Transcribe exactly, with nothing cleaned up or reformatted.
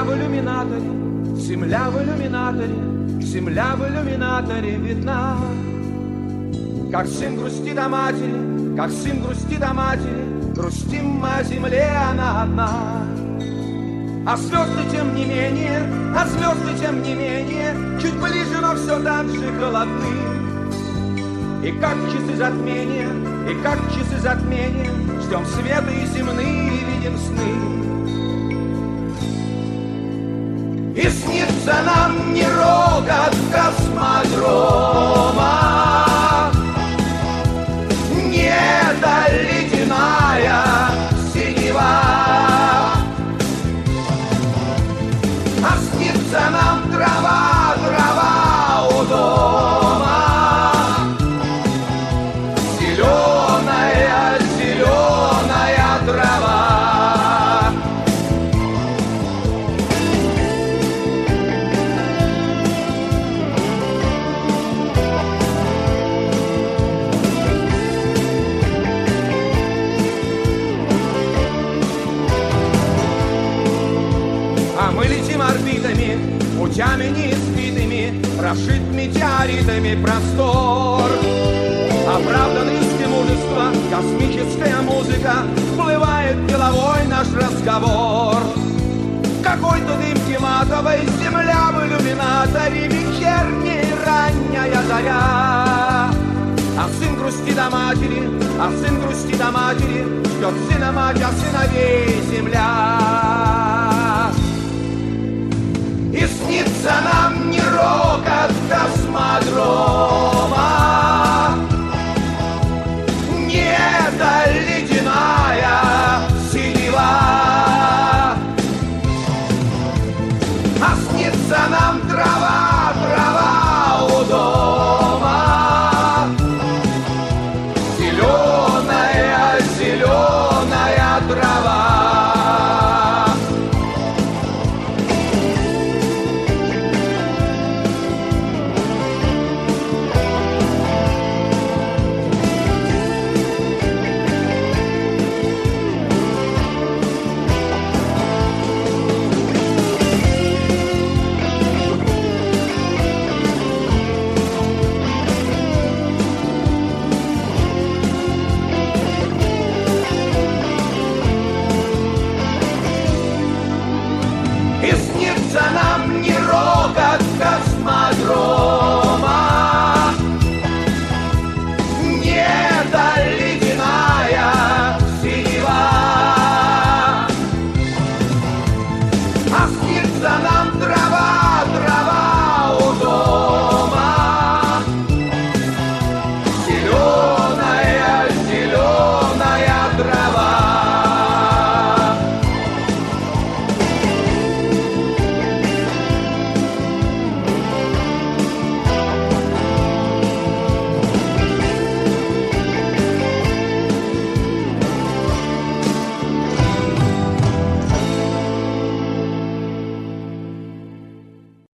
в иллюминаторе, земля в иллюминаторе, земля в иллюминаторе видна. Как сын грустит о матери, как сын грустит о матери, грустим мы о земле, она одна. А звезды тем не менее, а звезды тем не менее, чуть ближе, но все так же холодны. И как часы затмения, и как часы затмения, ждем света и земные, и видим сны. И снится нам не рокот космодрома, не эта ледяная синева, а снится нам трава, трава у дома, зеленая, зеленая трава. А мы летим орбитами, путями неизвитыми, прошит метеоритами простор. Оправданный из мужества, космическая музыка, всплывает головой наш разговор. Какой-то дымки матовой, земля в иллюминаторе, вечерняя ранняя заря. А сын грустит о матери, а сын грустит о матери, ждет сына мать, а сыновей земля. И снится нам не рокот космодрома, не эта ледяная синева, а снится нам трава, трава у дома, зеленая, зеленая трава. Нам не рокот космодрома, не эта ледяная синева, а снится нам